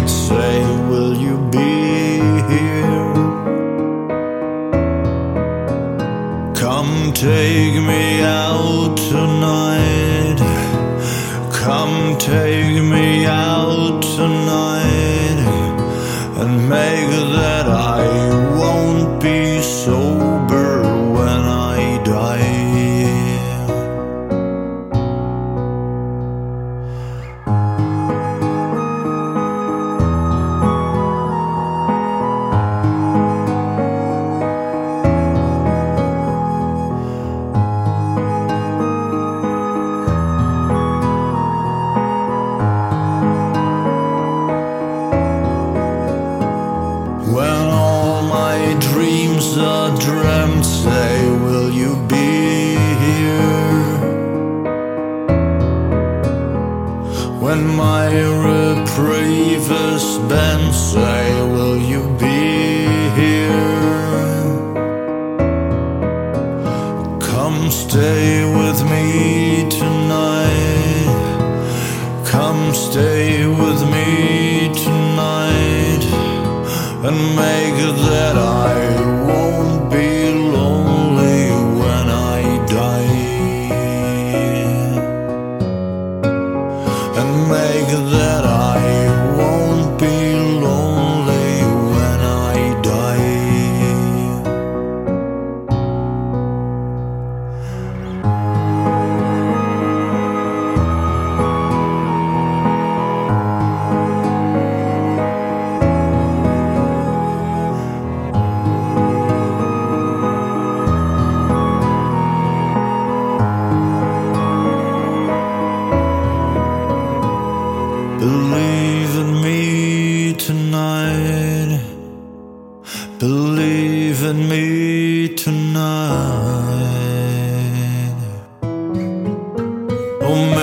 night, say, will you be here? Come take me out tonight. Come take me out tonight, and make that I won't be sober when I die. When all my dreams are dreamt, say, will you be here? When my reprieve is spent, say, will you be here? Come stay with me tonight. Come stay with me tonight, and make that I won't be lonely when I die. And make that I won't be lonely when I die. Believe in me tonight. Believe in me tonight. Oh,